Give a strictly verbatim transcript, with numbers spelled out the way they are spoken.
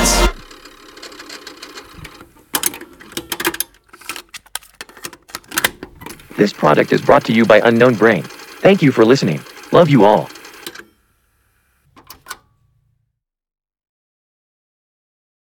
Dance. This product is brought to you by Unknown Brain. Thank you for listening. Love you all.